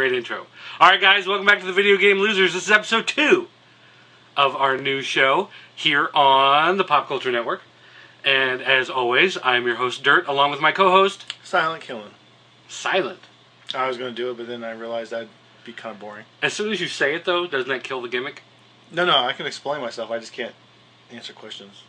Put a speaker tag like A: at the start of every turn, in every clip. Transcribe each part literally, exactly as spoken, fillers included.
A: great intro. Alright guys, welcome back to the Video Game Losers. This is episode two of our new show here on the Pop Culture Network. And as always, I'm your host, Dirt, along with my co-host...
B: Silent Killing.
A: Silent?
B: I was going to do it, but then I realized that'd be kind of boring.
A: As soon as you say it, though, doesn't that kill the gimmick?
B: No, no, I can explain myself. I just can't answer questions.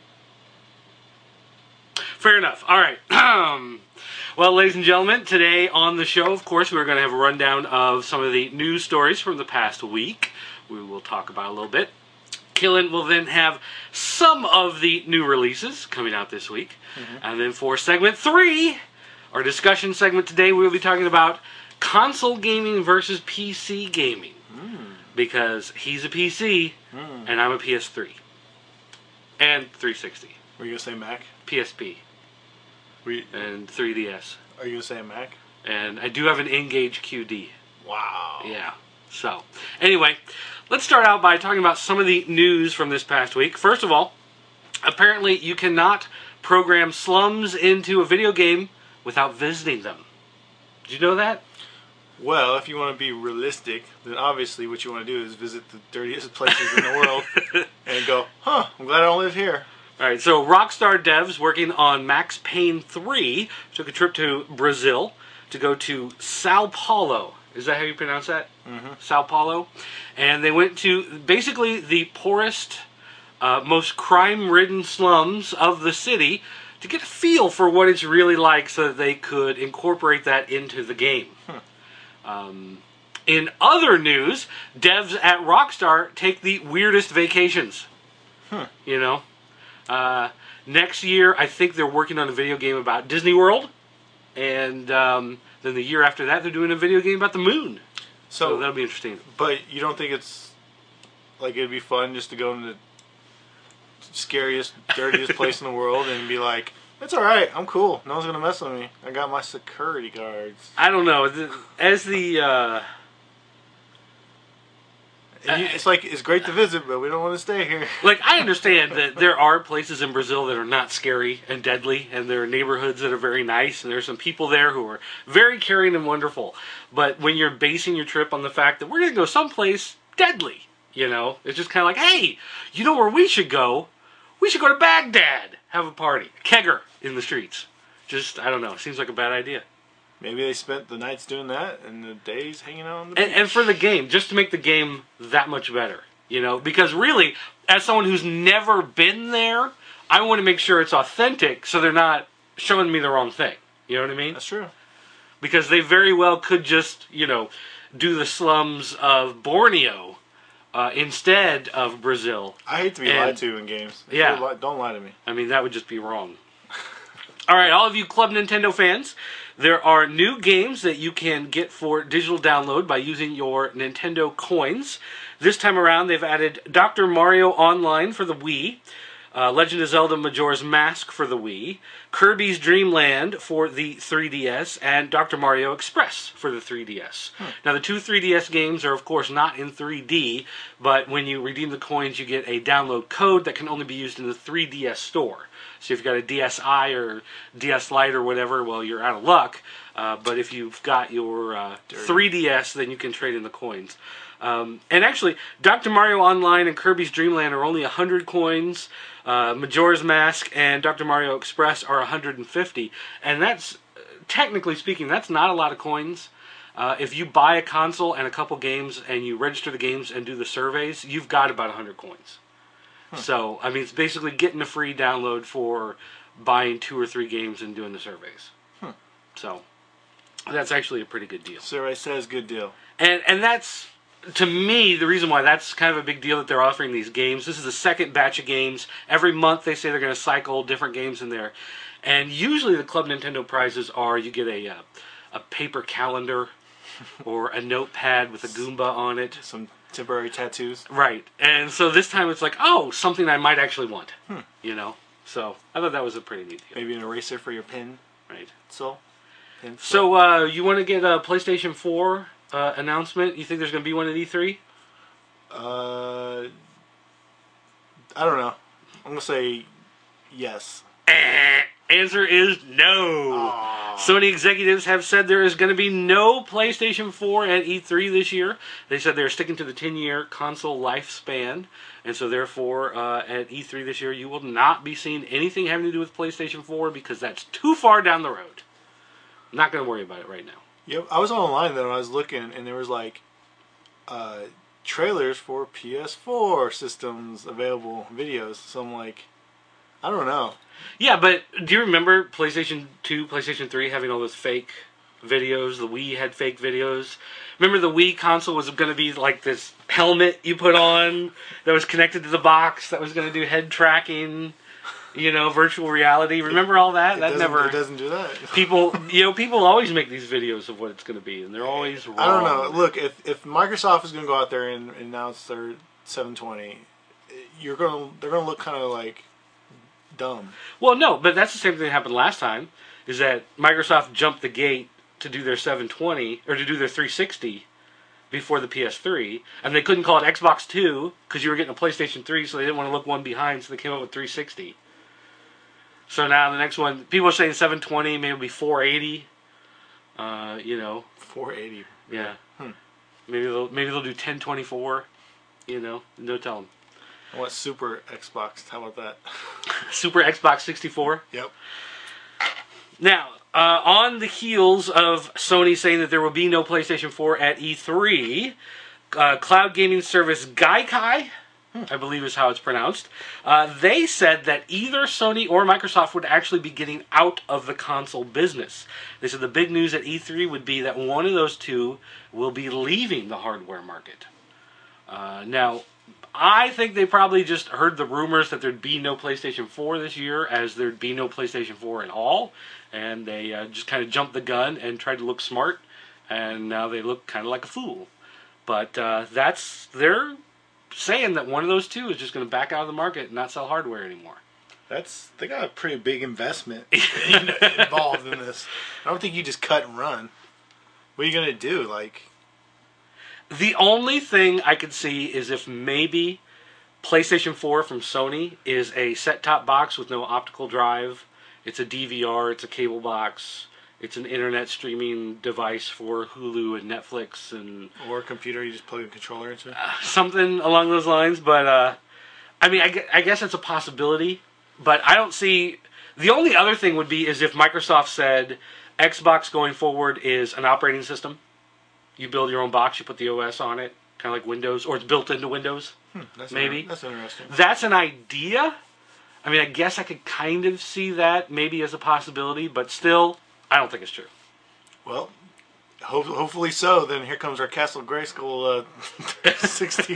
A: Fair enough. Alright. Well, ladies and gentlemen, today on the show, of course, we're going to have a rundown of some of the news stories from the past week. We will talk about a little bit. Killen will then have some of the new releases coming out this week. Mm-hmm. And then for segment three, our discussion segment today, we'll be talking about console gaming versus P C gaming. Mm. Because he's a P C, mm. and I'm a P S three. And three sixty.
B: Were you going to say Mac?
A: P S P.
B: You,
A: and three D S.
B: Are you going to say a Mac?
A: And I do have an N-Gage Q D.
B: Wow.
A: Yeah. So, anyway, let's start out by talking about some of the news from this past week. First of all, apparently you cannot program slums into a video game without visiting them. Did you know that?
B: Well, if you want to be realistic, then obviously what you want to do is visit the dirtiest places in the world and go, huh, I'm glad I don't live here.
A: Alright, so Rockstar devs working on Max Payne three took a trip to Brazil to go to Sao Paulo. Is that how you pronounce that?
B: Mm-hmm.
A: Sao Paulo. And they went to basically the poorest, uh, most crime-ridden slums of the city to get a feel for what it's really like so that they could incorporate that into the game.
B: Huh.
A: Um, in other news, devs at Rockstar take the weirdest vacations.
B: Huh.
A: You know? Uh, next year, I think they're working on a video game about Disney World. And um, then the year after that, they're doing a video game about the moon. So, so that'll be interesting.
B: But you don't think it's, like, it'd be fun just to go in the scariest, dirtiest place in the world and be like, it's alright, I'm cool. No one's going to mess with me. I got my security guards.
A: I don't know. As the... Uh,
B: And you, it's like, it's great to visit, but we don't want to stay here.
A: Like, I understand that there are places in Brazil that are not scary and deadly, and there are neighborhoods that are very nice, and there's some people there who are very caring and wonderful. But when you're basing your trip on the fact that we're going to go someplace deadly, you know, it's just kind of like, hey, you know where we should go? We should go to Baghdad, have a party. Kegger in the streets. Just, I don't know, it seems like a bad idea.
B: Maybe they spent the nights doing that and the days hanging out on the beach.
A: And, and for the game, just to make the game that much better, you know? Because really, as someone who's never been there, I want to make sure it's authentic so they're not showing me the wrong thing. You know what I mean?
B: That's true.
A: Because they very well could just, you know, do the slums of Borneo uh, instead of Brazil.
B: I hate to be and, lied to in games. If
A: yeah.
B: Li- don't lie to me.
A: I mean, that would just be wrong. All right, all of you Club Nintendo fans, there are new games that you can get for digital download by using your Nintendo coins. This time around, they've added Doctor Mario Online for the Wii, uh, Legend of Zelda Majora's Mask for the Wii, Kirby's Dream Land for the three D S, and Doctor Mario Express for the three D S. Hmm. Now, the two three D S games are, of course, not in three D, but when you redeem the coins, you get a download code that can only be used in the three D S store. So if you've got a D S i or D S Lite or whatever, well, you're out of luck. Uh, but if you've got your uh, three D S, then you can trade in the coins. Um, and actually, Doctor Mario Online and Kirby's Dream Land are only one hundred coins. Uh, Majora's Mask and Doctor Mario Express are one hundred fifty. And that's, technically speaking, that's not a lot of coins. Uh, if you buy a console and a couple games and you register the games and do the surveys, you've got about one hundred coins. Huh. So, I mean, it's basically getting a free download for buying two or three games and doing the surveys.
B: Huh.
A: So, that's actually a pretty good deal.
B: Survey says good deal.
A: And and that's, to me, the reason why that's kind of a big deal that they're offering these games. This is the second batch of games. Every month they say they're going to cycle different games in there. And usually the Club Nintendo prizes are you get a, uh, a paper calendar or a notepad with a Goomba on it.
B: Some temporary tattoos.
A: Right. And so this time it's like, oh, something I might actually want.
B: Hmm.
A: You know? So I thought that was a pretty neat deal.
B: Maybe an eraser for your pen.
A: Right.
B: So, pen
A: so uh, you want to get a PlayStation four uh, announcement? You think there's going to be one at E three?
B: Uh, I don't know. I'm going to say yes.
A: Answer is no.
B: Aww.
A: Sony executives have said there is going to be no PlayStation four at E three this year. They said they're sticking to the ten-year console lifespan, and so therefore uh, at E three this year you will not be seeing anything having to do with PlayStation four because that's too far down the road. I'm not going to worry about it right now.
B: Yep, I was online though and I was looking, and there was like uh, trailers for P S four systems available, videos. So I'm like, I don't know.
A: Yeah, but do you remember PlayStation two, PlayStation three having all those fake videos? The Wii had fake videos. Remember the Wii console was going to be like this helmet you put on that was connected to the box that was going to do head tracking, you know, virtual reality. Remember all that?
B: It
A: that never.
B: It doesn't do that.
A: People, you know, people always make these videos of what it's going to be, and they're always wrong.
B: I don't know. Look, if if Microsoft is going to go out there and, and announce their seven twenty, you're going to they're going to look kind of like dumb.
A: Well, no, but that's the same thing that happened last time, is that Microsoft jumped the gate to do their seven twenty, or to do their three sixty before the P S three, and they couldn't call it Xbox two because you were getting a PlayStation three, so they didn't want to look one behind, so they came up with three sixty. So now the next one, people are saying seven twenty, maybe it'll be four eighty, uh, you know.
B: four eighty.
A: Yeah.
B: Hmm.
A: Maybe they'll maybe they'll do ten twenty-four, you know, no telling.
B: I want Super Xbox. How about that?
A: Super Xbox sixty-four.
B: Yep.
A: Now, uh, on the heels of Sony saying that there will be no PlayStation four at E three, uh, cloud gaming service Gaikai, hmm. I believe is how it's pronounced, uh, they said that either Sony or Microsoft would actually be getting out of the console business. They said the big news at E three would be that one of those two will be leaving the hardware market. Uh, now, I think they probably just heard the rumors that there'd be no PlayStation four this year, as there'd be no PlayStation four at all, and they uh, just kind of jumped the gun and tried to look smart, and now they look kind of like a fool. But uh, that's, they're saying that one of those two is just going to back out of the market and not sell hardware anymore.
B: That's, they got a pretty big investment in, involved in this. I don't think you just cut and run. What are you going to do? Like...
A: The only thing I could see is if maybe PlayStation four from Sony is a set-top box with no optical drive. It's a D V R, it's a cable box, it's an internet streaming device for Hulu and Netflix and...
B: Or a computer you just plug a controller into.
A: Uh, something along those lines, but uh, I mean, I, gu- I guess it's a possibility, but I don't see... The only other thing would be is if Microsoft said Xbox going forward is an operating system. You build your own box, you put the O S on it, kind of like Windows, or it's built into Windows,
B: hmm, that's
A: maybe.
B: Inter- that's interesting.
A: That's an idea. I mean, I guess I could kind of see that maybe as a possibility, but still, I don't think it's true.
B: Well, ho- hopefully so. Then here comes our Castle Grayskull uh, sixty.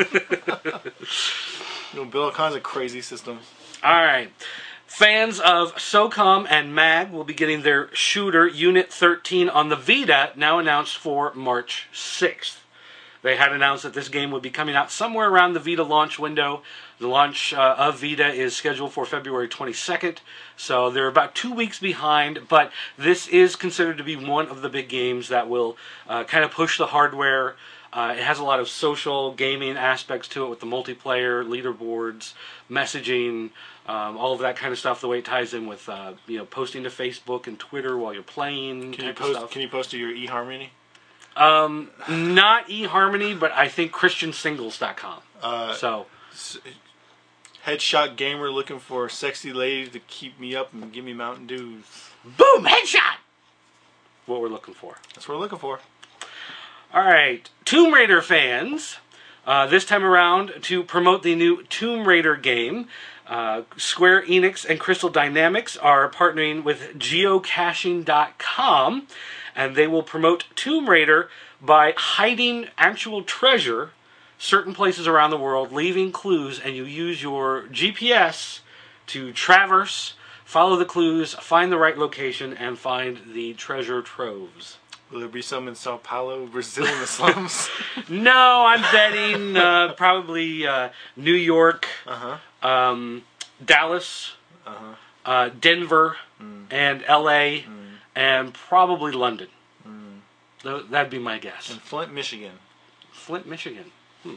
B: You'll build all kinds of crazy systems.
A: All right. Fans of SOCOM and MAG will be getting their shooter Unit thirteen on the Vita, now announced for March sixth. They had announced that this game would be coming out somewhere around the Vita launch window. The launch uh, of Vita is scheduled for February twenty-second, so they're about two weeks behind, but this is considered to be one of the big games that will uh, kind of push the hardware. Uh, it has a lot of social gaming aspects to it with the multiplayer, leaderboards, messaging, um, all of that kind of stuff. The way it ties in with uh, you know posting to Facebook and Twitter while you're playing.
B: Can you
A: type of
B: post?
A: stuff.
B: Can you post to your eHarmony?
A: Um, not eHarmony, but I think Christian Singles dot com.
B: Uh,
A: so,
B: s- headshot gamer looking for a sexy lady to keep me up and give me Mountain Dews.
A: boom, headshot. What we're looking for.
B: That's what we're looking for.
A: All right, Tomb Raider fans. Uh, this time around, to promote the new Tomb Raider game, uh, Square Enix and Crystal Dynamics are partnering with geocaching dot com, and they will promote Tomb Raider by hiding actual treasure certain places around the world, leaving clues, and you use your G P S to traverse, follow the clues, find the right location, and find the treasure troves.
B: Will there be some in Sao Paulo, Brazil, in the slums?
A: No, I'm betting uh, probably uh, New York,
B: Uh-huh.
A: um, Dallas,
B: Uh-huh.
A: uh, Denver,
B: Mm.
A: and L A,
B: Mm.
A: and probably London.
B: Mm.
A: Th- That'd be my guess.
B: In Flint, Michigan.
A: Flint, Michigan.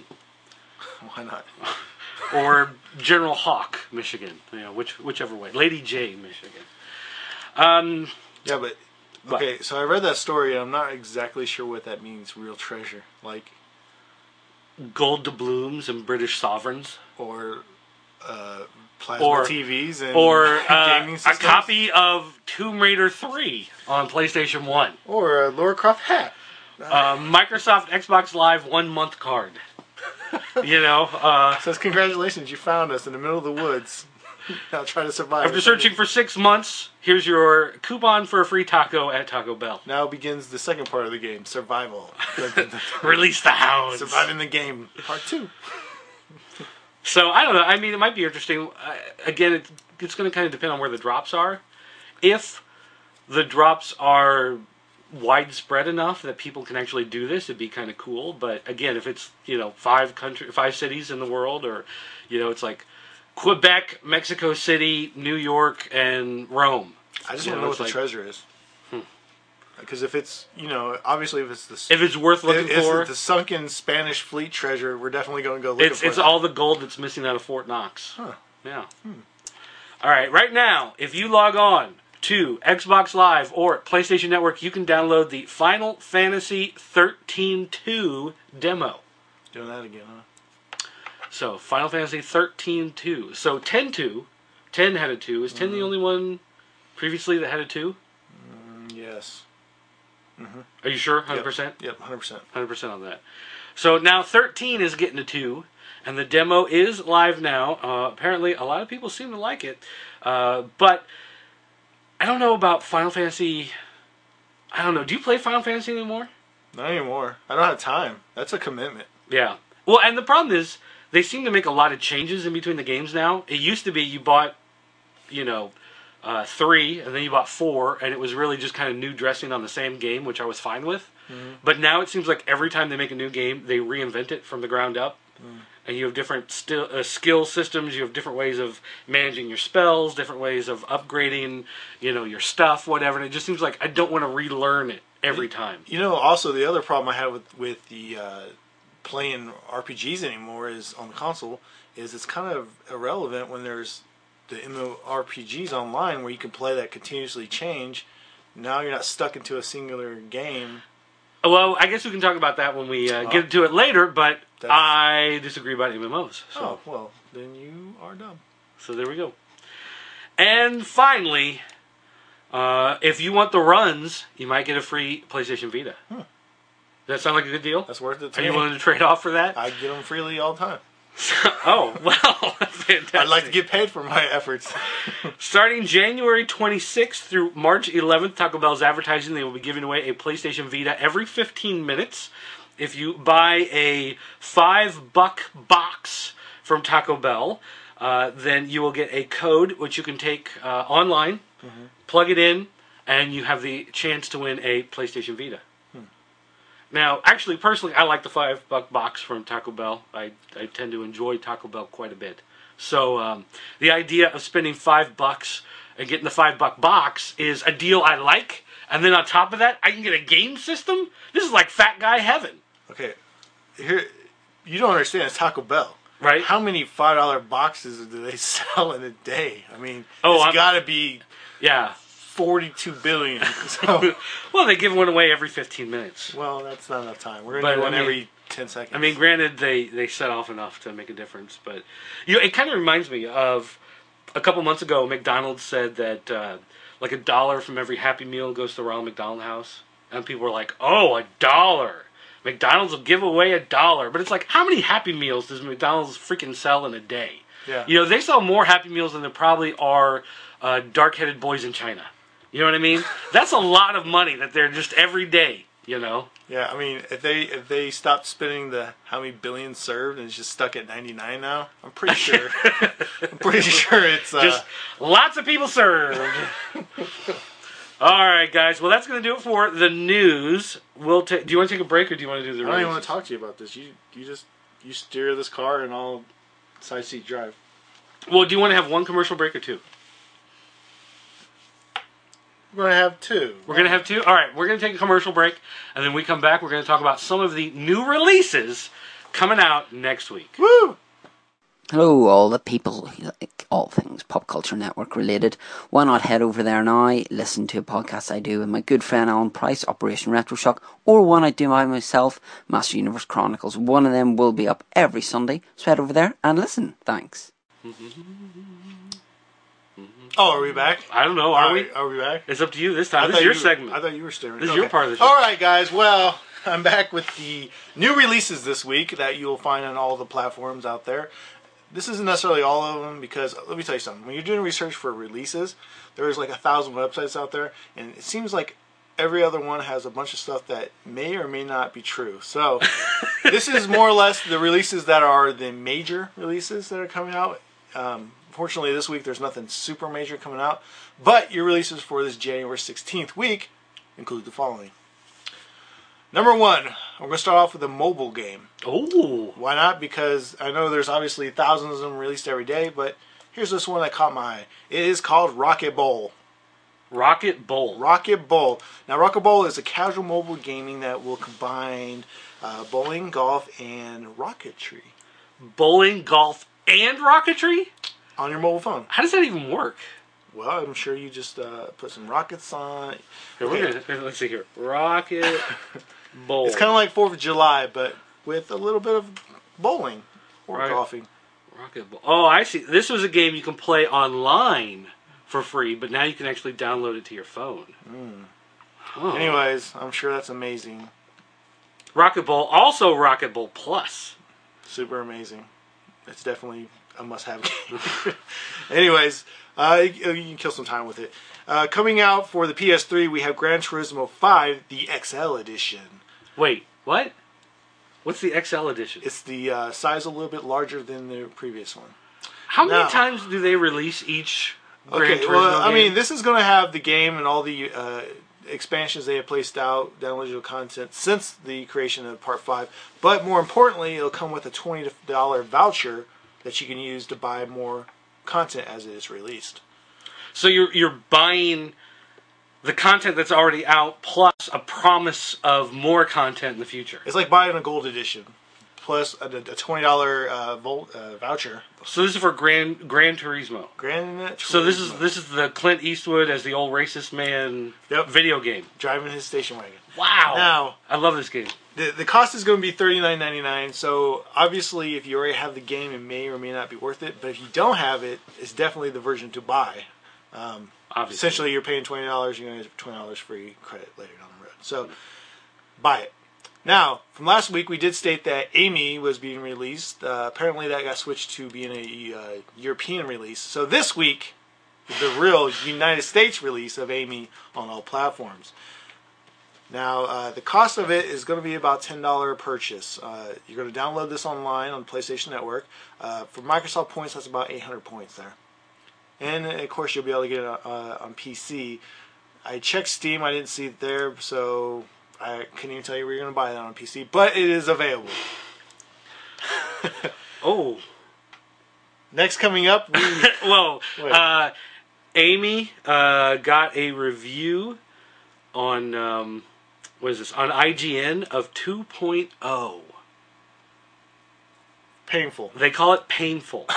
B: Why not?
A: Or General Hawk, Michigan. You know, which whichever way. Lady J, Michigan. Um,
B: Yeah, but
A: But,
B: Okay, so I read that story, and I'm not exactly sure what that means. Real treasure, like
A: gold doubloons and British sovereigns,
B: or uh, plasma
A: or
B: T Vs and
A: or uh,
B: gaming
A: a
B: systems,
A: copy of Tomb Raider three on PlayStation One,
B: or a Lara Croft hat.
A: uh, Microsoft Xbox Live one month card. You know, uh,
B: Says congratulations, you found us in the middle of the woods. Now try to survive.
A: after searching for six months, here's your coupon for a free taco at Taco Bell.
B: Now begins the second part of the game, survival.
A: Release the hounds.
B: Surviving the game, part two.
A: So, I don't know. I mean, it might be interesting. Uh, again, it, it's going to kind of depend on where the drops are. If the drops are widespread enough that people can actually do this, it'd be kind of cool. But again, if it's, you know, five country, five cities in the world, or, you know, it's like Quebec, Mexico City, New York, and Rome.
B: I just
A: You
B: want to
A: know,
B: know what
A: it's
B: the
A: like-
B: treasure is. Because if it's, you know, obviously if it's the
A: If it's worth looking
B: if
A: for,
B: it's the sunken Spanish fleet treasure, we're definitely going to go looking
A: it's
B: for
A: it's
B: that.
A: all the gold that's missing out of Fort Knox.
B: Huh.
A: Yeah. All right. Right now, if you log on to Xbox Live or PlayStation Network, you can download the Final Fantasy thirteen two demo.
B: Doing that again, huh?
A: So, Final Fantasy thirteen two. So, ten two. ten had a two. Is ten the only one previously that had a two?
B: Mm, yes.
A: Are you sure? one hundred percent?
B: Yep, one hundred percent.
A: one hundred percent on that. So, now thirteen is getting a two. And the demo is live now. Uh, apparently, a lot of people seem to like it. Uh, but I don't know about Final Fantasy. I don't know. Do you play Final Fantasy anymore?
B: Not anymore. I don't have time. That's a commitment.
A: Yeah. Well, and the problem is, they seem to make a lot of changes in between the games now. It used to be you bought, you know, uh, three, and then you bought four, and it was really just kind of new dressing on the same game, which I was fine with. Mm-hmm. But now it seems like every time they make a new game, they reinvent it from the ground up. Mm. And you have different sti- uh, skill systems. You have different ways of managing your spells, different ways of upgrading, you know, your stuff, whatever. And it just seems like I don't want to relearn it every time.
B: You know, also the other problem I have with with the uh, playing R P Gs anymore is on the console is it's kind of irrelevant when there's the MMORPGs online where you can play that continuously change. Now you're not stuck into a singular game.
A: Well, I guess we can talk about that when we uh,
B: Oh.
A: get to it later, but
B: That's-
A: I disagree about M M Os. So.
B: Oh, well, then you are dumb.
A: So there we go. And finally, uh, if you want the runs, you might get a free PlayStation Vita.
B: Hmm.
A: Does that sound like a good deal?
B: That's worth it to
A: Are you
B: me.
A: willing to trade off for that?
B: I get them freely all the time.
A: Oh, well, fantastic.
B: I'd like to get paid for my efforts.
A: Starting January twenty-sixth through March eleventh, Taco Bell's advertising they will be giving away a PlayStation Vita every fifteen minutes. If you buy a five buck box from Taco Bell, uh, then you will get a code which you can take uh, online, mm-hmm. plug it in, and you have the chance to win a PlayStation Vita. Hmm. Now, actually, personally, I like the five buck box from Taco Bell. I, I tend to enjoy Taco Bell quite a bit. So um, the idea of spending five bucks and getting the five buck box is a deal I like. And then on top of that, I can get a game system. This is like fat guy heaven.
B: Okay, here you don't understand. It's Taco Bell,
A: right?
B: How many five dollar boxes do they sell in a day? I mean,
A: oh,
B: it's
A: I'm,
B: got to be
A: yeah,
B: forty two billion. So.
A: Well, they give one away every fifteen minutes.
B: Well, that's not enough time. We're gonna
A: But,
B: do one
A: I mean,
B: every ten seconds.
A: I mean, granted, they they set off enough to make a difference, but you know, it kind of reminds me of a couple months ago. McDonald's said that uh, like a dollar from every Happy Meal goes to the Ronald McDonald House, and people were like, "Oh, a dollar." McDonald's will give away a dollar. But it's like, how many Happy Meals does McDonald's freaking sell in a day?
B: Yeah.
A: You know, they sell more Happy Meals than there probably are uh, dark-headed boys in China. You know what I mean? That's a lot of money that they're just every day, you know?
B: Yeah, I mean, if they if they stopped spending the how many billions served and it's just stuck at ninety-nine now, I'm pretty sure. I'm pretty sure it's... Uh,
A: just lots of people served. All right, guys. Well, that's going to do it for the news. We'll ta- do you want to take a break, or do you want to do the
B: I don't even
A: releases?
B: want to talk to you about this. You you just you steer this car and I'll side seat drive.
A: Well, do you want to have one commercial break or two?
B: We're going to have two.
A: We're going to have two? All right, we're going to take a commercial break, and then we come back. We're going to talk about some of the new releases coming out next week.
B: Woo!
C: Hello, all the people who like all things Pop Culture Network related. Why not head over there now, listen to a podcast I do with my good friend Alan Price, Operation Retroshock, or one I do by myself, Master Universe Chronicles. One of them will be up every Sunday, so head over there and listen. Thanks.
B: Oh, are we back?
A: I don't know. Are
B: All
A: we?
B: right, Are we back?
A: It's up to you this time.
B: I
A: This
B: thought
A: is your
B: you-
A: segment.
B: I thought you were staring.
A: This is your part of the show.
B: All right, guys. Well, I'm back with the new releases this week that you'll find on all the platforms out there. This isn't necessarily all of them because, let me tell you something. When you're doing research for releases, there's like a thousand websites out there, and it seems like every other one has a bunch of stuff that may or may not be true. So this is more or less the releases that are the major releases that are coming out. Um, Fortunately, this week there's nothing super major coming out, but your releases for this January sixteenth week include the following. Number one, we're going to start off with a mobile game.
A: Oh.
B: Why not? Because I know there's obviously thousands of them released every day, but here's this one that caught my eye. It is called Rocket Bowl.
A: Rocket Bowl.
B: Rocket Bowl. Now, Rocket Bowl is a casual mobile gaming that will combine uh, bowling, golf, and rocketry
A: Bowling, golf, and rocketry?
B: on your mobile phone.
A: How does that even work?
B: Well, I'm sure you just uh, put some rockets on.
A: Here, we're
B: Okay.
A: gonna, let's see here. Rocket Bowl.
B: It's kind of like fourth of July, but with a little bit of bowling or
A: Right.
B: golfing.
A: Rocket Bowl. Oh, I see. This was a game you can play online for free, but now you can actually download it to your phone.
B: Mm.
A: Huh.
B: Anyways, I'm sure that's amazing.
A: Rocket Bowl, also Rocket Bowl Plus.
B: Super amazing. It's definitely a must-have game. Anyways, uh, you, you can kill some time with it. Uh, coming out for the P S three, we have Gran Turismo five, the X L edition.
A: Wait, what? What's the X L edition?
B: It's the uh, size a little bit larger than the previous one.
A: How many
B: now-
A: times do they release each Gran
B: Okay,
A: Turismo
B: well, I
A: game?
B: mean, this is going to have the game and all the uh, expansions they have placed out, downloadable content since the creation of Part five. But more importantly, it'll come with a twenty dollars voucher that you can use to buy more content as it is released.
A: So you're you're buying the content that's already out plus a promise of more content in the future.
B: It's like buying a gold edition plus a, a twenty dollars uh, vol- uh, voucher.
A: So this is for Gran Gran Turismo.
B: Gran
A: So this is
B: Turismo.
A: this is the Clint Eastwood as the old racist man
B: Yep.
A: video game.
B: Driving his station wagon.
A: Wow.
B: Now,
A: I love this game.
B: The, the cost is going to be thirty-nine ninety-nine, so obviously if you already have the game, it may or may not be worth it. But if you don't have it, it's definitely the version to buy. Um,
A: Obviously.
B: essentially, you're paying twenty dollars, you're going to get twenty dollars free credit later down the road. So, buy it. Now, from last week, we did state that Amy was being released. Uh, apparently, that got switched to being a uh, European release. So this week, the real United States release of Amy on all platforms. Now, uh, the cost of it is going to be about ten dollars purchase. Uh, you're going to download this online on PlayStation Network. Uh, for Microsoft points, that's about eight hundred points there. And, of course, you'll be able to get it uh, on P C. I checked Steam. I didn't see it there, so I couldn't even tell you where you're going to buy that on P C. But it is available.
A: Oh.
B: Next coming up, we...
A: Whoa.
B: Wait.
A: Uh, Amy uh, got a review on, um, what is this, on I G N of two point oh.
B: painful.
A: They call it painful.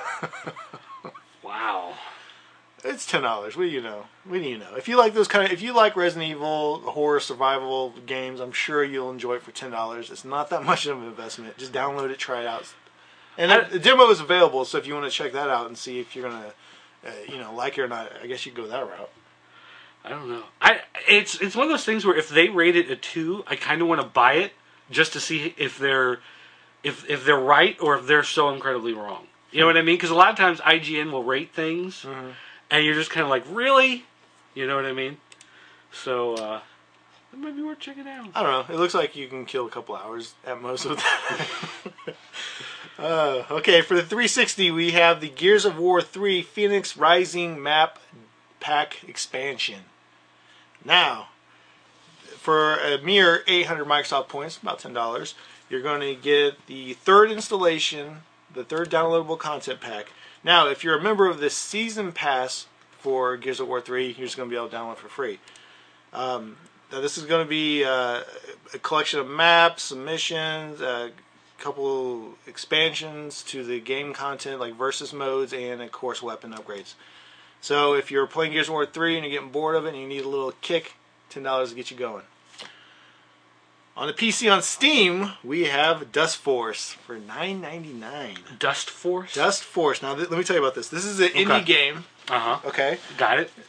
A: Wow.
B: It's ten dollars. What do you know? What do you know? If you like those kind of, if you like Resident Evil horror survival games, I'm sure you'll enjoy it for ten dollars. It's not that much of an investment. Just download it, try it out, and
A: I-
B: the demo is available. So if you want to check that out and see if you're gonna, uh, you know, like it or not, I guess you could go that route.
A: I don't know. I it's it's one of those things where if they rate it a two, I kind of want to buy it just to see if they're if if they're right or if they're so incredibly wrong. You know what I mean? Because a lot of times I G N will rate things,
B: Mm-hmm.
A: and you're just kind of like, really? You know what I mean? So uh, it might be worth checking out.
B: I don't know. It looks like you can kill a couple hours at most with that. uh, okay, for the three sixty, we have the Gears of War three Phoenix Rising map pack expansion. Now, for a mere eight hundred Microsoft points, about ten dollars, you're going to get the third installation, the third downloadable content pack. Now, if you're a member of the Season Pass for Gears of War three, you're just going to be able to download for free. Um, now, this is going to be uh, a collection of maps, submissions, uh, couple expansions to the game content, like versus modes and, of course, weapon upgrades. So if you're playing Gears of War three and you're getting bored of it and you need a little kick, ten dollars to get you going. On the P C on Steam, we have Dust Force for nine ninety-nine.
A: Dust Force?
B: Dust Force. Now, th- let me tell you about this. This is an
A: Okay.
B: indie game.
A: Uh-huh.
B: Okay?
A: Got it.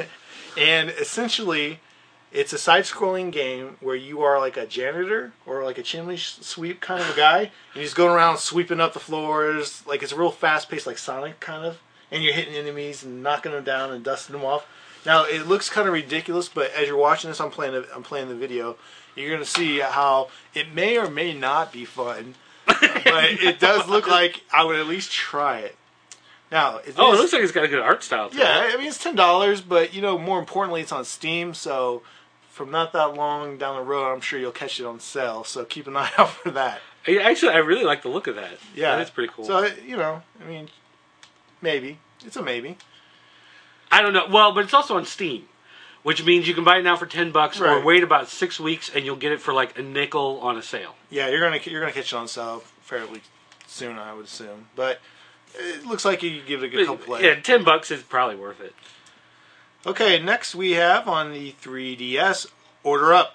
B: And essentially, it's a side-scrolling game where you are like a janitor or like a chimney sweep kind of a guy. And you're just going around sweeping up the floors. Like, it's real fast-paced, like Sonic kind of. And you're hitting enemies and knocking them down and dusting them off. Now, it looks kind of ridiculous, but as you're watching this, I'm playing the, I'm playing the video. You're going to see how it may or may not be fun, but it does look like I would at least try it. Now, it
A: Oh, it
B: is-
A: looks like it's got a good art style to
B: yeah,
A: it.
B: I mean, it's ten dollars, but, you know, more importantly, it's on Steam, so from not that long down the road, I'm sure you'll catch it on sale, so keep an eye out for that.
A: Yeah, actually, I really like the look of that.
B: Yeah.
A: That is pretty cool.
B: So, you know, I mean, maybe. It's a maybe.
A: I don't know. Well, but it's also on Steam, which means you can buy it now for ten bucks, or
B: Right.
A: wait about six weeks and you'll get it for like a nickel on a sale.
B: Yeah, you're gonna you're gonna catch it on sale fairly soon, I would assume. But it looks like you could give it a good couple plays.
A: Yeah, ten bucks is probably worth it.
B: Okay, next we have on the three D S, Order Up.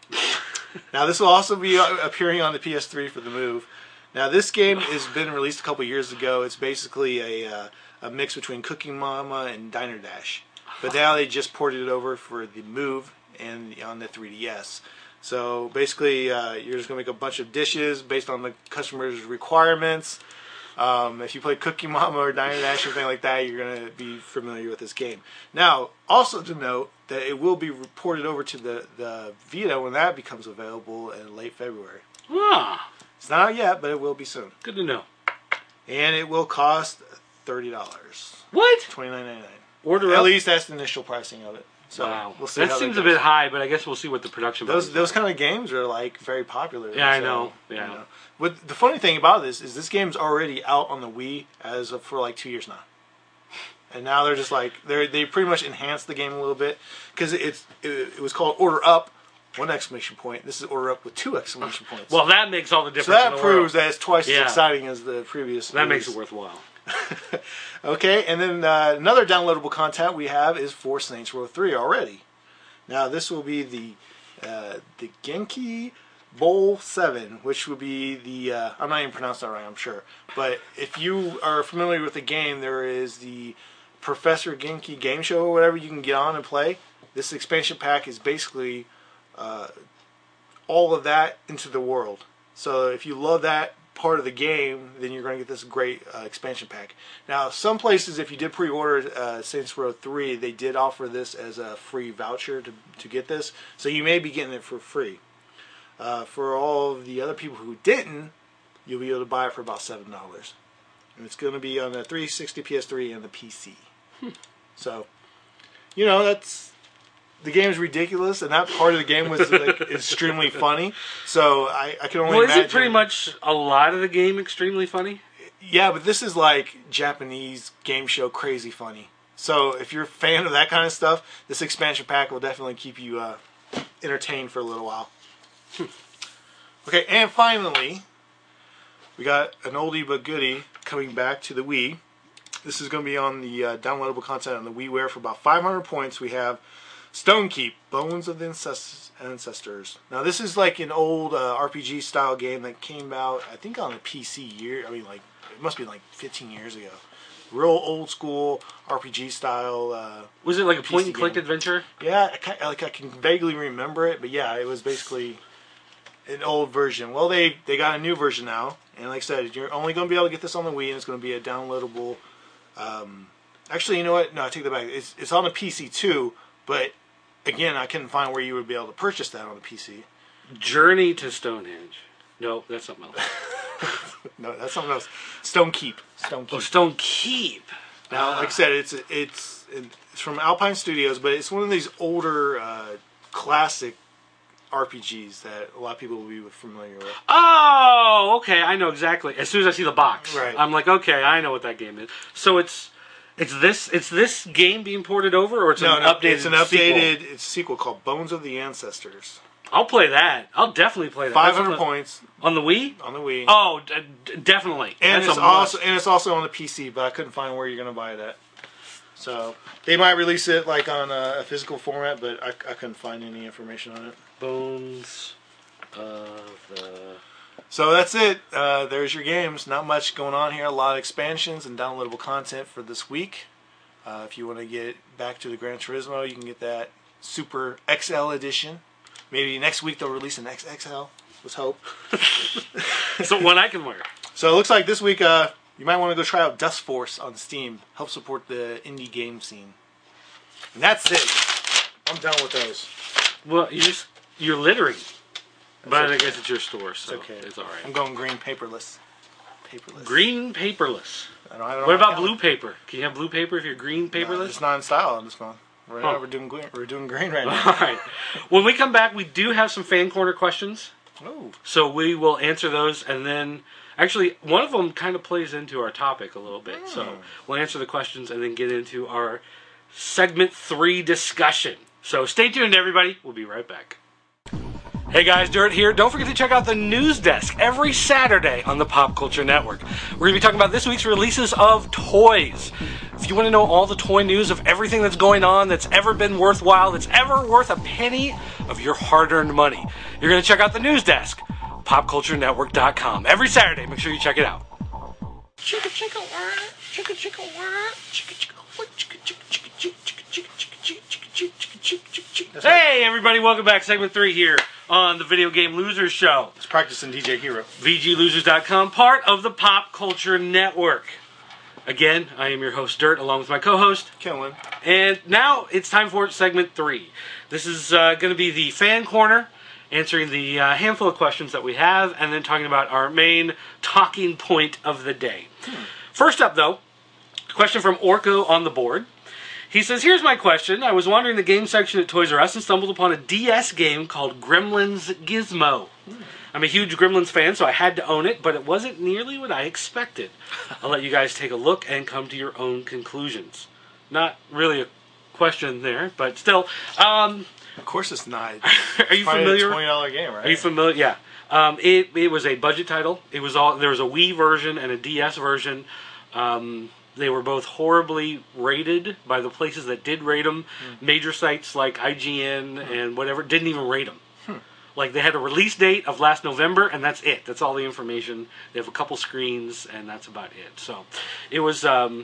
B: Now this will also be appearing on the P S three for the Move. Now this game has been released a couple years ago. It's basically a uh, a mix between Cooking Mama and Diner Dash, but now they just ported it over for the Move and on the three D S. So basically, uh, you're just gonna make a bunch of dishes based on the customer's requirements. Um, if you play Cooking Mama or Diner Dash or anything like that, you're going to be familiar with this game. Now, also to note that it will be ported over to the, the Vita when that becomes available in late February.
A: Ah,
B: It's not out yet, but it will be soon.
A: good to know.
B: And it will cost thirty dollars.
A: What?
B: twenty-nine ninety-nine.
A: Order
B: At
A: up?
B: least that's the initial pricing of it. So
A: Wow.
B: we'll see
A: that
B: how
A: seems
B: that
A: a
B: goes.
A: bit high, but I guess we'll see what the production
B: Those
A: values
B: those
A: are.
B: kind of games are like very popular.
A: Yeah, I
B: so,
A: know. Yeah.
B: You know. But the funny thing about this is this game's already out on the Wii as of for like two years now, and now they're just like they they pretty much enhanced the game a little bit because it's it, it was called Order Up, one exclamation point. This is Order Up with two exclamation points.
A: Well, that makes all the
B: so
A: difference in
B: that
A: the
B: proves
A: world.
B: that it's twice
A: Yeah.
B: as exciting as the previous.
A: That makes it
B: release.
A: worthwhile.
B: Okay, and then uh, another downloadable content we have is for Saints Row three already. Now this will be the uh, the Genki Bowl seven, which would be the uh, I'm not even pronouncing that right, I'm sure. But if you are familiar with the game, there is the Professor Genki game show or whatever you can get on and play. This expansion pack is basically uh, all of that into the world. So if you love that part of the game, then you're going to get this great uh, expansion pack. Now, some places, if you did pre-order uh, Saints Row three, they did offer this as a free voucher to, to get this. So you may be getting it for free. Uh, for all of the other people who didn't, you'll be able to buy it for about seven dollars. And it's going to be on the three sixty, P S three, and the P C. So, you know, that's... The game's ridiculous, and that part of the game was like, extremely funny. So I, I can only
A: Well, is
B: imagine.
A: it pretty much a lot of the game extremely funny?
B: Yeah, but this is like Japanese game show crazy funny. So if you're a fan of that kind of stuff, this expansion pack will definitely keep you uh, entertained for a little while. Okay, and finally, we got an oldie but goodie coming back to the Wii. This is going to be on the uh, downloadable content on the WiiWare for about five hundred points. We have Stone Keep, Bones of the Ancest- Ancestors. Now, this is like an old uh, R P G style game that came out, I think, on a P C year. I mean, like, it must be like fifteen years ago. Real old school R P G style. Uh,
A: Was it like a
B: P C
A: point and click
B: game.
A: adventure?
B: yeah, I, ki- like I can vaguely remember it, but yeah, it was basically an old version. Well, they, they got a new version now, and like I said, you're only going to be able to get this on the Wii, and it's going to be a downloadable. Um, actually, you know what? No, I take that back. It's it's on the P C too, but again, I couldn't find where you would be able to purchase that on the P C.
A: Journey to Stonehenge. No, that's something else.
B: No, that's something else. Stone Keep. Stone Keep.
A: Oh, Stone Keep.
B: Now, like I said, it's it's it's from Alpine Studios, but it's one of these older uh, classic R P Gs that a lot of people will be familiar with.
A: Oh, okay. I know exactly. As soon as I see the box,
B: Right.
A: I'm like, okay, I know what that game is. So it's it's this it's this game being ported over, or it's
B: No,
A: an
B: no,
A: updated
B: it's an
A: sequel?
B: updated it's a sequel called Bones of the Ancestors.
A: I'll play that. I'll definitely play that.
B: five
A: That's
B: hundred
A: on the,
B: points
A: on the Wii.
B: on the Wii.
A: Oh, d- d- definitely.
B: and
A: That's
B: it's
A: a
B: also
A: must.
B: and it's also on the P C, but I couldn't find where you're gonna buy that. So they might release it like on a, a physical format, but I, I couldn't find any information on it.
A: Bones of the.
B: So that's it. Uh, there's your games. Not much going on here. A lot of expansions and downloadable content for this week. Uh, if you want to get back to the Gran Turismo, you can get that Super X L edition. Maybe next week they'll release an X X L. Let's hope.
A: So one I can wear.
B: So it looks like this week uh, you might want to go try out Dust Force on Steam. Help support the indie game scene. And that's it. I'm done with those.
A: Well, you just you're littering.
B: That's
A: But
B: okay.
A: I guess it's your store, so
B: It's okay.
A: it's all
B: I'm
A: right.
B: going green paperless. Paperless.
A: Green paperless.
B: I don't, I don't
A: What about
B: know.
A: blue paper? Can you have blue paper if you're green
B: No,
A: paperless?
B: it's not in style this month. Right
A: Huh.
B: now we're doing green. We're doing green right now.
A: All right. When we come back, we do have some fan corner questions,
B: Oh.
A: so we will answer those, and then actually one of them kind of plays into our topic a little bit. So we'll answer the questions and then get into our segment three discussion. So stay tuned, everybody. We'll be right back. Hey guys, Dirt here. Don't forget to check out the news desk every Saturday on the Pop Culture Network. We're going to be talking about this week's releases of toys. If you want to know all the toy news of everything that's going on, that's ever been worthwhile, that's ever worth a penny of your hard-earned money, you're going to check out the news desk, pop culture network dot com. Every Saturday, make sure you check it out. Chicka chicka wah, chicka chicka wah, chicka chicka wah, chicka chicka chicka chicka chicka chicka chicka chicka chicka chicka. Hey everybody, welcome back. Segment three here on the Video Game Losers Show.
B: It's practicing D J Hero.
A: V G losers dot com, part of the Pop Culture Network. Again, I am your host, Dirt, along with my co-host.
B: Killing.
A: And now it's time for segment three. This is uh, going to be the fan corner, answering the uh, handful of questions that we have, and then talking about our main talking point of the day. Hmm. First up, though, a question from Orko on the board. He says, here's my question. I was wandering the game section at Toys R Us and stumbled upon a D S game called Gremlins Gizmo. Hmm. I'm a huge Gremlins fan, so I had to own it, but it wasn't nearly what I expected. I'll let you guys take a look and come to your own conclusions. Not really a question there, but still. Um,
B: Of course it's not.
A: are you
B: It's probably
A: familiar?
B: a twenty dollar game, right?
A: Are you familiar? Yeah. Um, it it was a budget title. It was all there was a Wii version and a D S version. Um, they were both horribly rated by the places that did rate them. Mm. Major sites like I G N mm. and whatever didn't even rate them. Hmm. Like they had a release date of last November, and that's it. That's all the information. They have a couple screens, and that's about it. So, it was. Um,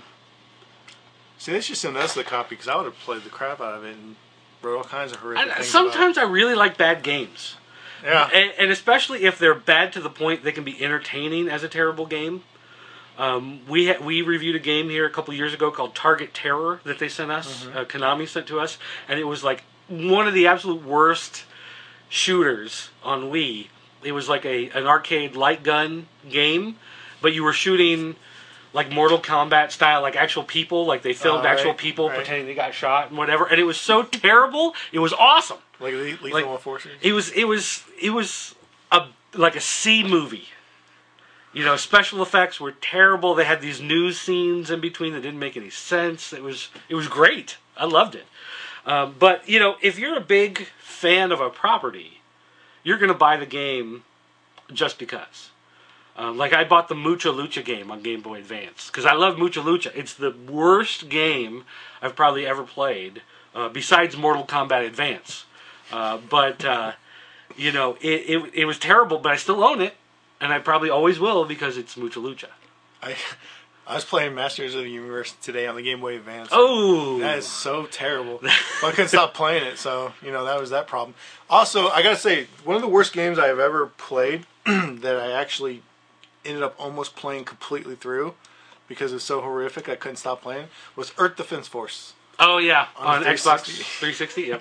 B: See, they should send us the copy because I would have played the crap out of it and wrote all kinds of horrific
A: I,
B: things.
A: sometimes
B: about
A: I really like bad games.
B: it. Yeah.
A: And, and especially if they're bad to the point they can be entertaining as a terrible game. Um, we ha- we reviewed a game here a couple years ago called Target Terror that they sent us. Mm-hmm. Uh, Konami sent to us, and it was like one of the absolute worst shooters on Wii. It was like a an arcade light gun game, but you were shooting like Mortal Kombat style, like actual people. Like they filmed
B: uh, right,
A: actual people
B: right.
A: pretending they got shot and whatever. And it was so terrible. It was awesome.
B: Like Le- Lethal
A: Like,
B: Enforcers?
A: It was it was it was a like a C movie. You know, special effects were terrible. They had these news scenes in between that didn't make any sense. It was it was great. I loved it. Um, but you know, if you're a big fan of a property, you're going to buy the game just because. Um, like I bought the Mucha Lucha game on Game Boy Advance because I love Mucha Lucha. It's the worst game I've probably ever played, uh, besides Mortal Kombat Advance. Uh, but uh, you know, it, it it was terrible. But I still own it. And I probably always will because it's Mucha Lucha.
B: I I was playing Masters of the Universe today on the Game Boy Advance.
A: Oh!
B: That is so terrible. But I couldn't stop playing it, so, you know, that was that problem. Also, I gotta say, one of the worst games I've ever played that I actually ended up almost playing completely through because it was so horrific I couldn't stop playing was Earth Defense Force.
A: Oh, yeah.
B: On
A: On, Xbox three sixty, yep.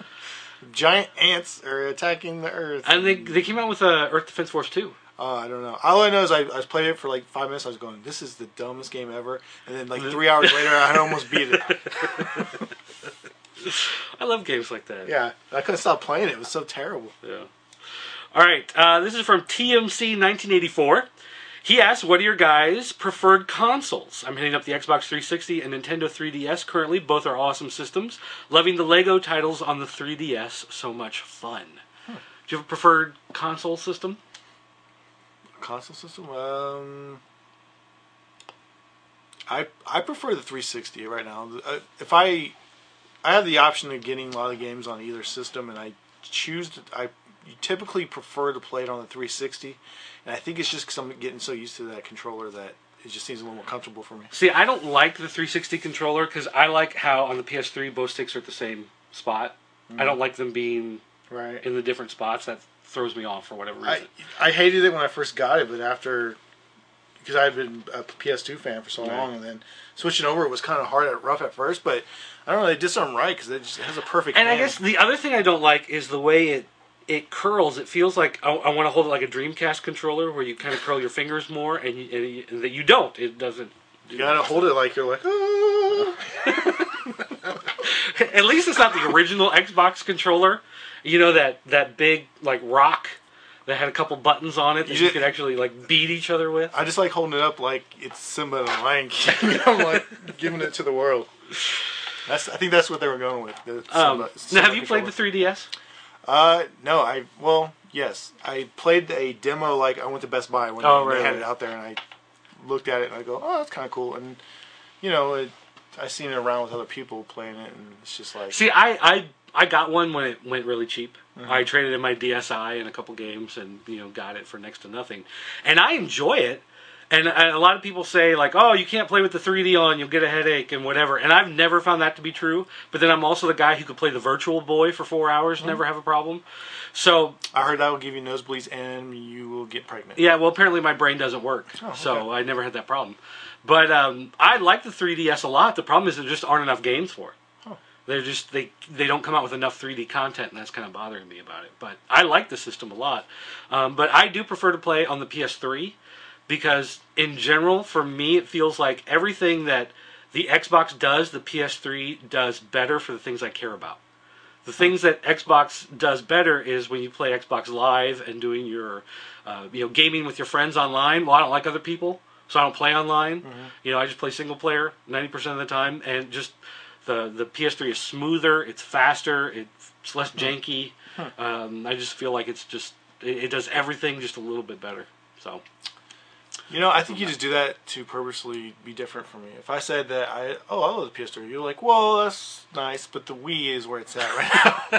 B: Giant ants are attacking the Earth.
A: And they, they came out with uh, Earth Defense Force two.
B: Oh, I don't know. All I know is I, I was playing it for like five minutes. I was going, this is the dumbest game ever. And then like three hours later, I had almost beat it.
A: I love games like that.
B: Yeah, I couldn't stop playing it. It was so terrible.
A: Yeah. All right. Uh, this is from T M C nineteen eighty-four. He asks, what are your guys' preferred consoles? I'm hitting up the Xbox three sixty and Nintendo three D S currently. Both are awesome systems. Loving the Lego titles on the three D S. So much fun. Huh. Do you have a preferred console system?
B: Console system? Um, I I prefer the three sixty right now. Uh, If I I have the option of getting a lot of games on either system, and I choose to, I typically prefer to play it on the three sixty, and I think it's just because I'm getting so used to that controller that it just seems a little more comfortable for me.
A: See, I don't like the three sixty controller because I like how on the P S three both sticks are at the same spot. Mm. I don't like them being
B: right
A: in the different spots. That throws me off for whatever reason.
B: I, I hated it when I first got it, but after, because I've been a P S two fan for so
A: right.
B: long, and then switching over, it was kind of hard at rough at first, but I don't know, they did something right because it just has a perfect
A: And
B: hand.
A: I guess the other thing I don't like is the way it it curls. It feels like I, I want to hold it like a Dreamcast controller, where you kind of curl your fingers more, and, you, and, you, and that you don't. It doesn't.
B: You gotta hold it like you're like, oh.
A: At least it's not the original Xbox controller. You know, that, that big like rock that had a couple buttons on it that you, you could actually like beat each other with.
B: I just like holding it up like it's Simba and the Lion King. I'm like giving it to the world. That's I think that's what they were going with. The Simba,
A: um,
B: Simba
A: now, have you
B: controller.
A: played the three D S?
B: Uh, no. I well, yes, I played a demo. Like I went to Best Buy when
A: oh,
B: they,
A: right,
B: they had
A: right.
B: it out there, and I looked at it and I go, oh, that's kind of cool. And you know, it, I seen it around with other people playing it, and it's just like.
A: See, I I, I got one when it went really cheap.
B: Mm-hmm.
A: I traded in my D S I in a couple games, and you know, got it for next to nothing. And I enjoy it. And a lot of people say, like, oh, you can't play with the three D on, you'll get a headache and whatever. And I've never found that to be true. But then I'm also the guy who could play the Virtual Boy for four hours, mm-hmm. never have a problem. So
B: I heard that will give you nosebleeds and you will get pregnant.
A: Yeah, well, apparently my brain doesn't work.
B: Oh, okay.
A: So I never had that problem. But um, I like the three D S a lot. The problem is there just aren't enough games for it.
B: Huh.
A: They're just they they don't come out with enough three D content, and that's kind of bothering me about it. But I like the system a lot. Um, but I do prefer to play on the P S three. Because, in general, for me, it feels like everything that the Xbox does, the P S three does better for the things I care about. The things that Xbox does better is when you play Xbox Live and doing your, uh, you know, gaming with your friends online. Well, I don't like other people, so I don't play online. Mm-hmm. You know, I just play single player ninety percent of the time. And just the, the P S three is smoother, it's faster, it's less janky. Mm-hmm. Um, I just feel like it's just, it, it does everything just a little bit better. So...
B: You know, I think you just do that to purposely be different from me. If I said that I, oh, I love the P S three, you're like, well, that's nice, but the Wii is where it's at right now.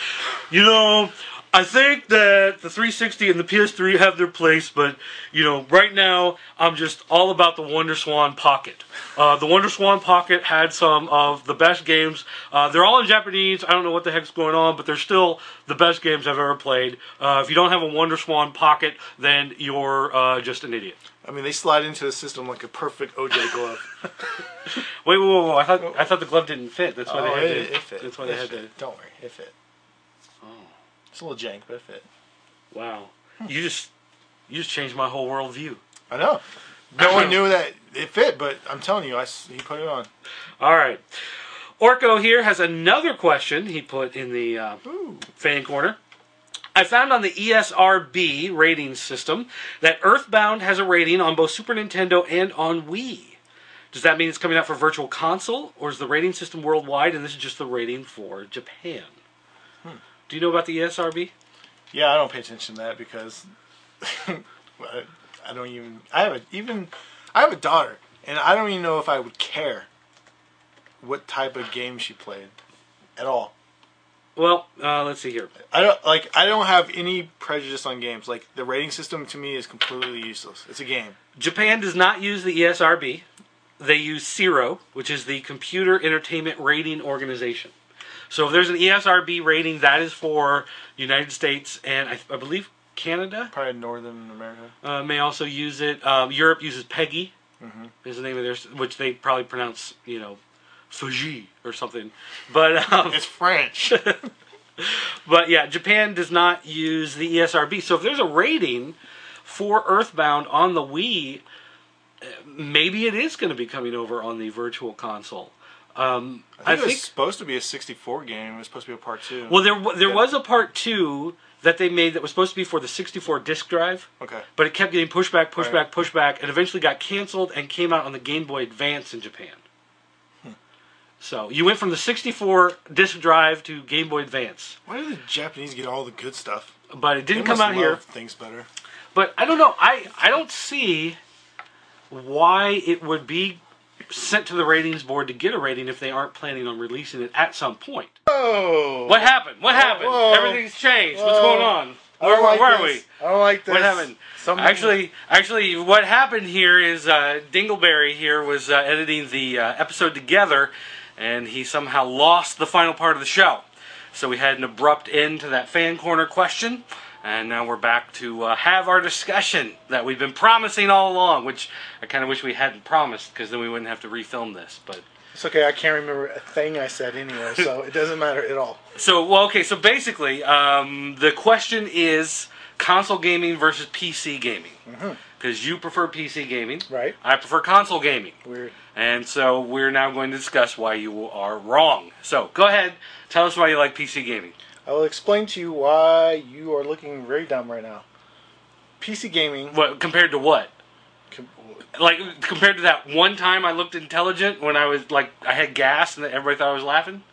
A: You know, I think that the three sixty and the P S three have their place, but, you know, right now, I'm just all about the WonderSwan Pocket. Uh, the WonderSwan Pocket had some of the best games. Uh, they're all in Japanese. I don't know what the heck's going on, but they're still the best games I've ever played. Uh, if you don't have a WonderSwan Pocket, then you're uh, just an idiot.
B: I mean, they slide into the system like a perfect O J glove.
A: Wait, whoa, whoa, whoa! I thought I thought the glove didn't fit. That's why
B: oh,
A: they had
B: it,
A: to.
B: it fit.
A: That's why
B: it
A: they had
B: fit.
A: to.
B: Don't worry, it fit.
A: Oh,
B: it's a little jank, but it fit.
A: Wow! You just you just changed my whole worldview.
B: I know. No one knew that it fit, but I'm telling you, I he put it on.
A: All right. Orko here has another question he put in the uh, fan corner. I found on the E S R B rating system that Earthbound has a rating on both Super Nintendo and on Wii. Does that mean it's coming out for Virtual Console, or is the rating system worldwide and this is just the rating for Japan? Hmm. Do you know about the E S R B?
B: Yeah, I don't pay attention to that because I don't even. I have a even. I have a daughter, and I don't even know if I would care what type of game she played at all.
A: Well, uh, let's see here.
B: I don't like. I don't have any prejudice on games. Like the rating system to me is completely useless. It's a game.
A: Japan does not use the E S R B. They use CERO, which is the Computer Entertainment Rating Organization. So if there's an E S R B rating, that is for United States and I, I believe Canada.
B: Probably Northern America.
A: Uh, may also use it. Um, Europe uses PEGI.
B: Mm-hmm.
A: Is the name of theirs, which they probably pronounce, you know, Fuji or something. But um,
B: it's French.
A: But yeah, Japan does not use the E S R B. So if there's a rating for Earthbound on the Wii, maybe it is going to be coming over on the Virtual Console. Um,
B: I think
A: I
B: it was
A: think,
B: supposed to be a sixty-four game. It was supposed to be a part two.
A: Well, there there
B: yeah.
A: was a part two that they made that was supposed to be for the sixty-four disc drive.
B: Okay.
A: But it kept getting pushed back, pushed
B: right.
A: back, pushed back, and eventually got canceled and came out on the Game Boy Advance in Japan. Hmm. So you went from the sixty-four disc drive to Game Boy Advance.
B: Why do the Japanese get all the good stuff?
A: but it didn't
B: They
A: come
B: must
A: out here.
B: love things better.
A: But I don't know. I, I don't see why it would be sent to the ratings board to get a rating if they aren't planning on releasing it at some point.
B: Oh,
A: What happened? What happened?
B: Whoa.
A: Everything's changed. What's
B: Whoa.
A: going on?
B: I
A: Where,
B: don't like
A: where are
B: this.
A: we?
B: I don't like this.
A: What happened?
B: Something-
A: Actually, actually, what happened here is uh, Dingleberry here was uh, editing the uh, episode together, and he somehow lost the final part of the show. So we had an abrupt end to that fan corner question, and now we're back to uh, have our discussion that we've been promising all along, which I kind of wish we hadn't promised, because then we wouldn't have to refilm this. But
B: It's okay. I can't remember a thing I said anyway, so it doesn't matter at all.
A: so, well, okay. So basically, um, the question is console gaming versus P C gaming, because you prefer P C gaming,
B: Right.
A: I prefer console gaming.
B: Weird.
A: And so we're now going to discuss why you are wrong. So go ahead, tell us why you like P C gaming.
B: I will explain to you why you are looking very dumb right now. P C gaming.
A: What compared to what?
B: com-
A: Like compared to that one time I looked intelligent when I was like I had gas and everybody thought I was laughing.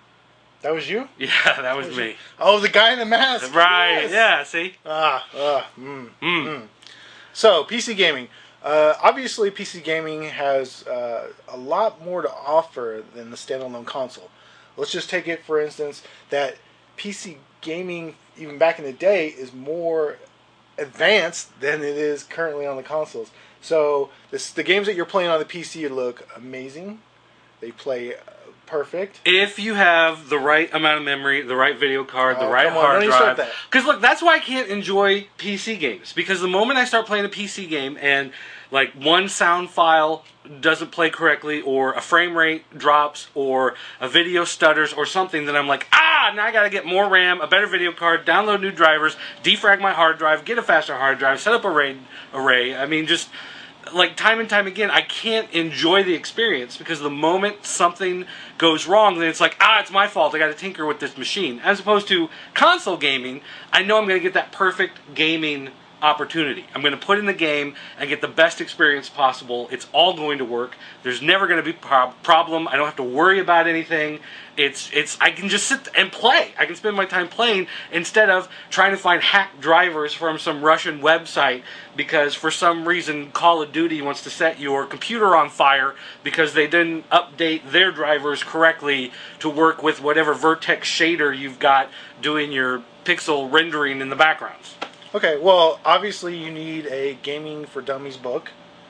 B: That was you?
A: Yeah, that was me.
B: Oh, the guy in the mask.
A: Right?
B: Yes.
A: Yeah. See.
B: Ah, ah, mm.
A: Mm.
B: So, P C gaming. Uh, obviously, P C gaming has uh, a lot more to offer than the standalone console. Let's just take it, for instance, that P C gaming, even back in the day, is more advanced than it is currently on the consoles. So, this, the games that you're playing on the P C look amazing. They play uh, perfect.
A: If you have the right amount of memory, the right video card, the
B: Oh,
A: right
B: come on,
A: hard
B: don't even start
A: drive.
B: that.
A: Because look, that's why I can't enjoy P C games. Because the moment I start playing a P C game and like one sound file doesn't play correctly, or a frame rate drops, or a video stutters, or something, then I'm like, ah, now I gotta get more RAM, a better video card, download new drivers, defrag my hard drive, get a faster hard drive, set up a RAID array. I mean, just like time and time again, I can't enjoy the experience because the moment something goes wrong, then it's like, ah, it's my fault. I got to tinker with this machine. As opposed to console gaming, I know I'm going to get that perfect gaming opportunity. I'm going to put in the game and get the best experience possible. It's all going to work. There's never going to be a prob- problem. I don't have to worry about anything. It's it's I can just sit and play. I can spend my time playing instead of trying to find hacked drivers from some Russian website because for some reason Call of Duty wants to set your computer on fire because they didn't update their drivers correctly to work with whatever vertex shader you've got doing your pixel rendering in the backgrounds.
B: Okay, well, obviously you need a Gaming for Dummies book,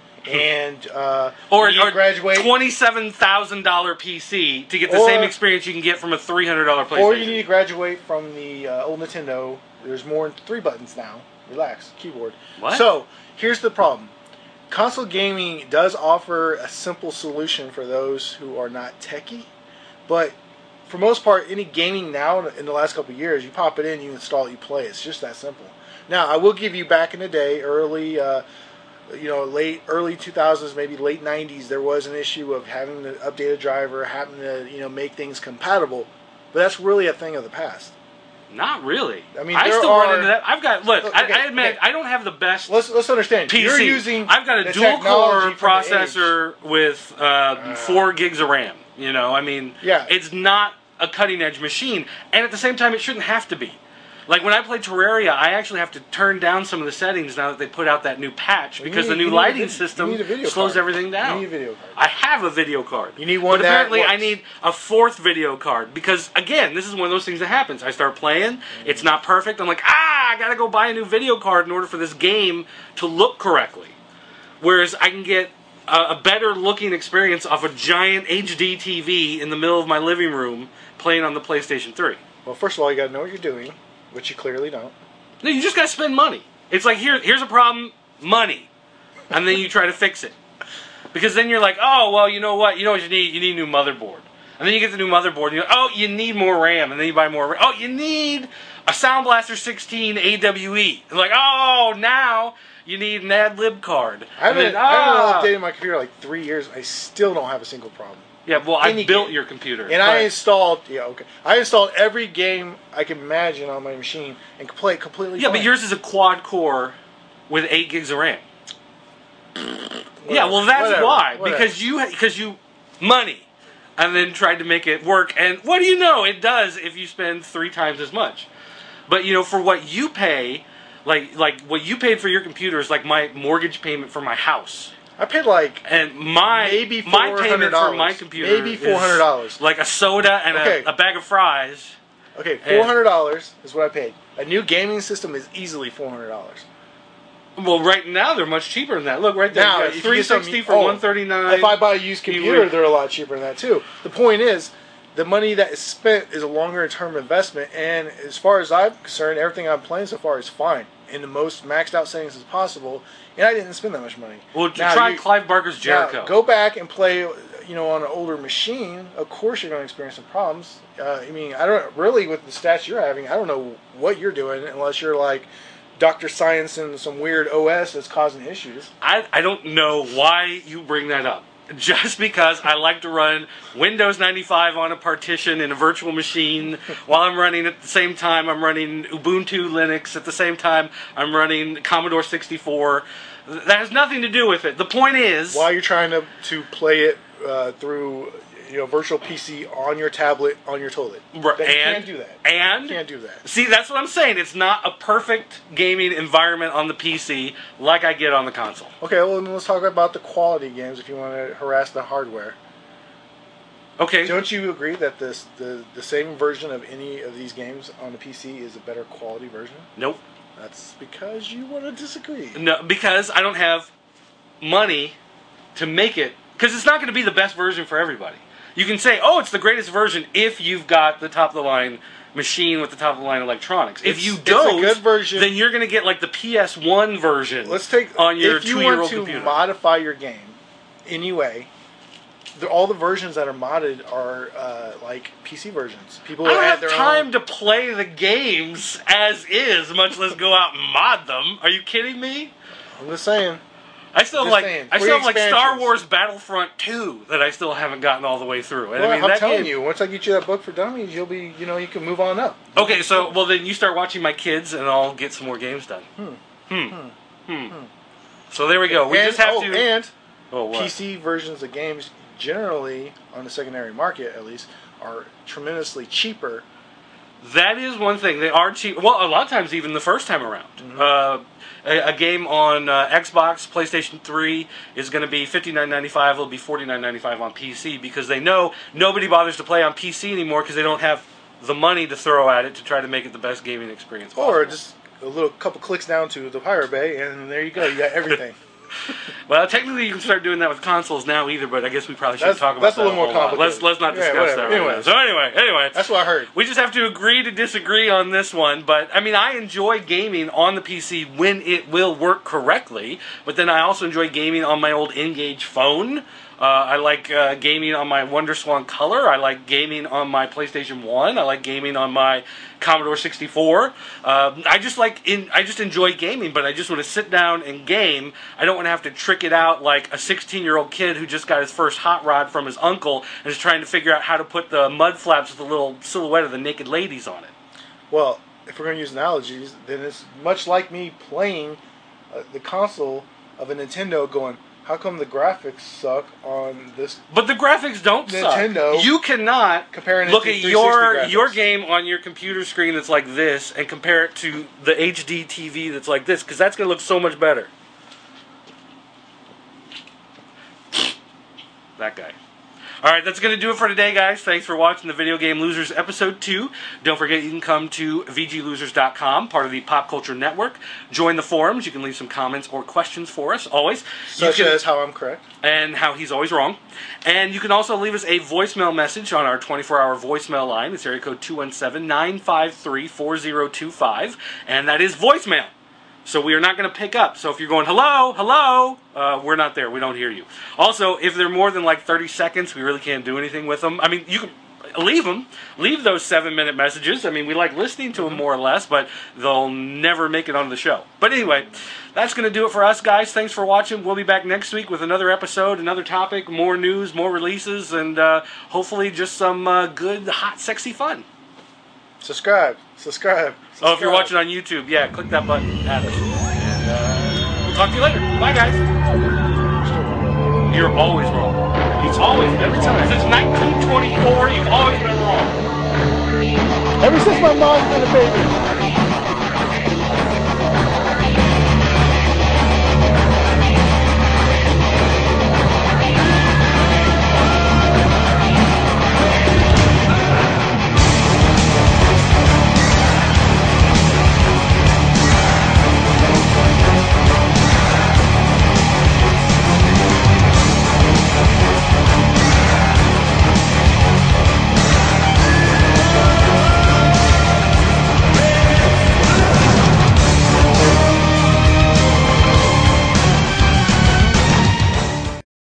B: and uh,
A: Or,
B: you need
A: or
B: to graduate,
A: twenty-seven thousand dollars P C to get the
B: Or-
A: same experience you can get from a three hundred dollars PlayStation.
B: or you need to graduate from the uh, old Nintendo. There's more than three buttons now. Relax, keyboard.
A: What?
B: So here's the problem: console gaming does offer a simple solution for those who are not techie, but for most part, any gaming now in the last couple of years, you pop it in, you install it, you play. It's just that simple. Now, I will give you back in the day, early, uh, you know, late, early two thousands, maybe late nineties, there was an issue of having to update a driver, having to, you know, make things compatible. But that's really a thing of the past.
A: Not really.
B: I mean,
A: I
B: there
A: still
B: are-
A: run into that. I've got look.
B: Look,
A: I,
B: okay,
A: I admit
B: okay.
A: I don't have the best
B: Let's let's understand.
A: P C.
B: You're using
A: I've got a
B: the
A: dual core
B: technology from the age.
A: processor with uh, four gigs of RAM. You know, I mean,
B: Yeah.
A: it's not a cutting edge machine, and at the same time, it shouldn't have to be. Like when I play Terraria, I actually have to turn down some of the settings now that they put out that new patch
B: You
A: because
B: need-
A: the new
B: you need a
A: lighting
B: vid- you
A: system
B: need a video
A: slows
B: card.
A: everything down.
B: You need a video card.
A: I have a video card.
B: You need one
A: But
B: that
A: apparently I
B: works.
A: need a fourth video card because, again, this is one of those things that happens. I start playing, it's not perfect. I'm like, ah, I gotta go buy a new video card in order for this game to look correctly. Whereas I can get a, a better looking experience off a giant H D T V in the middle of my living room playing on the PlayStation three.
B: Well, first of all, you got to know what you're doing, which you clearly don't.
A: No, you just gotta spend money. It's like, here, here's a problem, money. And then you try to fix it. Because then you're like, oh, well, you know what? You know what you need? You need a new motherboard. And then you get the new motherboard, and you're like, oh, you need more RAM. And then you buy more RAM. Oh, you need a Sound Blaster sixteen A W E. And like, oh, now you need an AdLib card.
B: I haven't,
A: And then,
B: I haven't
A: ah.
B: updated my computer like three years. I still don't have a single problem.
A: Yeah, well, I
B: Any
A: built
B: game.
A: your computer.
B: And I
A: but-
B: installed, yeah, okay. I installed every game I can imagine on my machine and could play it completely
A: Yeah,
B: fine.
A: but yours is a quad core with eight gigs of RAM. Yeah, well, that's
B: Whatever,
A: why.
B: whatever.
A: Because you, because you, money, and then tried to make it work. And what do you know? It does if you spend three times as much. But you know, for what you pay, like like what you paid for your computer is like my mortgage payment for my house.
B: I paid like
A: And my
B: maybe
A: my payment for my computer
B: maybe four hundred dollars,
A: like a soda and
B: okay.
A: a, a bag of fries.
B: Okay, four hundred dollars is what I paid. A new gaming system is easily four hundred dollars.
A: Well, right now they're much cheaper than that. Look right there,
B: Now,
A: you
B: if
A: got
B: you
A: three
B: get
A: sixty
B: some-
A: for
B: oh,
A: one thirty nine.
B: If I buy a used computer, they're a lot cheaper than that too. The point is, the money that is spent is a longer term investment, and as far as I'm concerned, everything I'm playing so far is fine in the most maxed out settings as possible, and I didn't spend that much money.
A: Well,
B: Now,
A: try
B: you-
A: Clive Barker's Jericho.
B: Now, go back and play, you know, on an older machine. Of course, you're going to experience some problems. Uh, I mean, I don't really with the stats you're having. I don't know what you're doing unless you're like Doctor Science and some weird O S that's causing issues.
A: I, I don't know why you bring that up. Just because I like to run Windows ninety-five on a partition in a virtual machine while I'm running at the same time I'm running Ubuntu Linux at the same time I'm running Commodore sixty-four. That has nothing to do with it. The point is,
B: While you're trying to to play it uh, through, you know, virtual P C on your tablet on your toilet,
A: Right,
B: That- you
A: and-
B: can't do that.
A: and
B: You can't do that.
A: see, that's what I'm saying. It's not a perfect gaming environment on the P C like I get on the console.
B: Okay, well then let's talk about the quality games if you want to harass the hardware.
A: Okay.
B: Don't you agree that this the the same version of any of these games on the P C is a better quality version?
A: Nope.
B: That's because you want to disagree.
A: No, because I don't have money to make it. Because it's not going to be the best version for everybody. You can say, oh, it's the greatest version if you've got the top of the line machine with the top of the line electronics. If
B: It's-
A: you
B: it's a
A: don't,
B: good version.
A: then you're going to get like the P S one version.
B: Let's take
A: on your
B: if you
A: two-year-old
B: want to
A: computer.
B: modify your game anyway. The, all the versions that are modded are uh, like P C versions. People
A: I don't
B: add
A: have
B: their
A: time
B: own.
A: to play the games as is, much less go out and mod them. Are you kidding me?
B: I'm just saying.
A: I still have
B: Just
A: like
B: saying,
A: I
B: free
A: still have like Star
B: expansions.
A: Wars Battlefront two that I still haven't gotten all the way through. And
B: Well,
A: I mean,
B: I'm
A: that
B: telling
A: game-
B: you, once I get you that book for dummies, you'll be, you know, you can move on up.
A: Okay, so well then you start watching my kids, and I'll get some more games done.
B: Hmm.
A: Hmm. Hmm. So there we go. We
B: and,
A: just have
B: oh,
A: to.
B: and
A: oh, what?
B: P C versions of games generally on the secondary market, at least, are tremendously cheaper.
A: That is one thing. They are cheap. Well, a lot of times even the first time around.
B: Mm-hmm.
A: Uh, a, a game on uh, Xbox, PlayStation three is going to be fifty-nine ninety-five. It'll be forty-nine ninety-five on P C because they know nobody bothers to play on P C anymore because they don't have the money to throw at it to try to make it the best gaming experience possible.
B: Or just a little couple clicks down to the Pirate Bay, and there you go. You got everything.
A: Well, technically, you can start doing that with consoles now either, but I guess we probably shouldn't
B: That's-
A: talk about
B: that's a
A: that
B: little more
A: whole lot. Let's
B: complicated.
A: let's not
B: Yeah,
A: discuss
B: whatever.
A: that right now.
B: Anyways.
A: So anyway, anyway,
B: That's what I heard.
A: we just have to agree to disagree on this one. But I mean, I enjoy gaming on the P C when it will work correctly. But then I also enjoy gaming on my old Engage phone. Uh, I like uh, gaming on my WonderSwan Color. I like gaming on my PlayStation one. I like gaming on my Commodore sixty-four. Uh, I just like in, I just enjoy gaming, but I just want to sit down and game. I don't want to have to trick it out like a sixteen-year-old kid who just got his first hot rod from his uncle and is trying to figure out how to put the mud flaps with the little silhouette of the naked ladies on it.
B: Well, if we're going to use analogies, then it's much like me playing uh, the console of a Nintendo going, how come the graphics suck on this?
A: But the graphics don't
B: Nintendo,
A: suck. You cannot
B: comparing it
A: look
B: to
A: at
B: three sixty
A: your
B: graphics.
A: your game on your computer screen that's like this and compare it to the H D T V that's like this, because that's going to look so much better. That guy. All right, that's going to do it for today, guys. Thanks for watching the Video Game Losers Episode two. Don't forget you can come to v g losers dot com, part of the Pop Culture Network. Join the forums. You can leave some comments or questions for us, always.
B: Such
A: you can,
B: as how I'm correct.
A: and how he's always wrong. And you can also leave us a voicemail message on our twenty-four hour voicemail line. It's area code two one seven, nine five three, four zero two five. And that is voicemail. So we are not going to pick up. So if you're going, hello, hello, uh, we're not there. We don't hear you. Also, if they're more than like thirty seconds, we really can't do anything with them. I mean, you can leave them. Leave those seven-minute messages. I mean, we like listening to them more or less, but they'll never make it onto the show. But anyway, that's going to do it for us, guys. Thanks for watching. We'll be back next week with another episode, another topic, more news, more releases, and uh, hopefully just some uh, good, hot, sexy fun.
B: Subscribe. Subscribe.
A: Oh, if you're
B: Subscribe.
A: watching on YouTube, yeah, click that button. Add us. And uh, we'll talk to you later. Bye, guys. You're always wrong. He's always, every time. Since nineteen twenty-four, you've always been wrong.
B: Ever since my mom's been a baby.